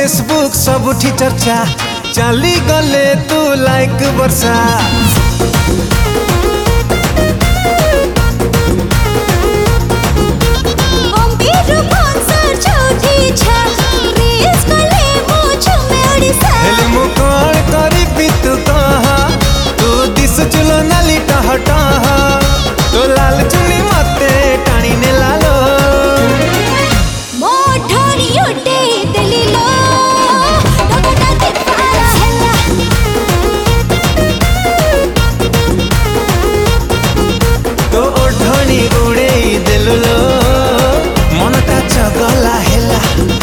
Facebook सबुठी चर्चा चली गले तू लाइक वर्षा चलो नाली टहटा तो लाल चुनी मते टाणी ने लालो मोठोनी उडे दिलिलो टोकटा के पारा हैला तो ओठोनी उडे दिलिलो मनटा चगला हैला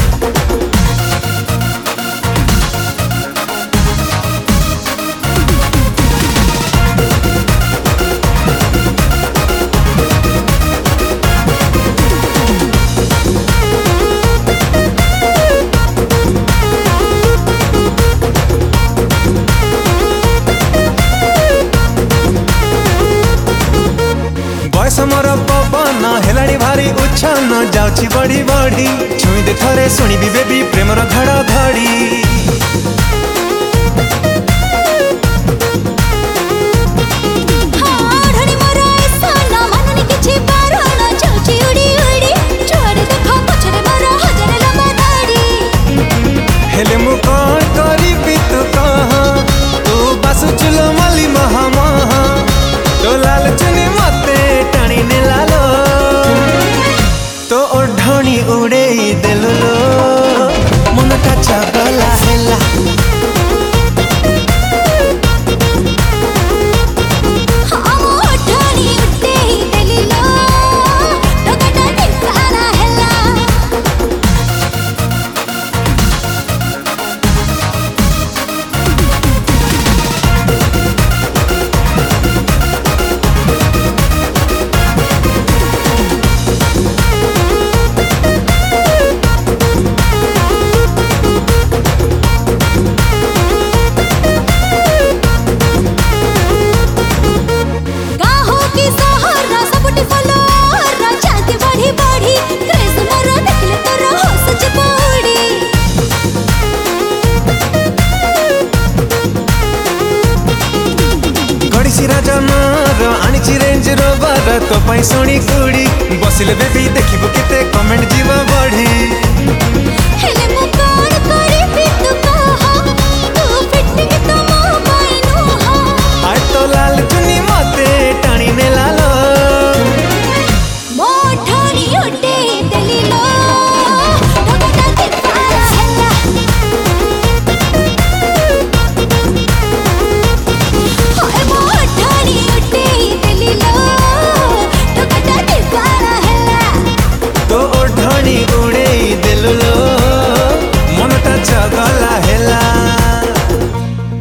बयस मोर पवन हेलाणी भारी उच्छन जाउछि बड़ी बड़ी छुई दे थरे शुणिबी बेबी प्रेमर घड़ घड़ी हेले मु कौन करी तू कह तू बासुचुल मली महा महा तो लाल चुनी मते टाणी ने लालो तो ओढ़नी उड़े देलो मनटा चगला हैला आनी रेंज रोवर तो पाई सोनी कुड़ी बसिले बेबी देखिबो केते कमेंट जीवा बढ़ी।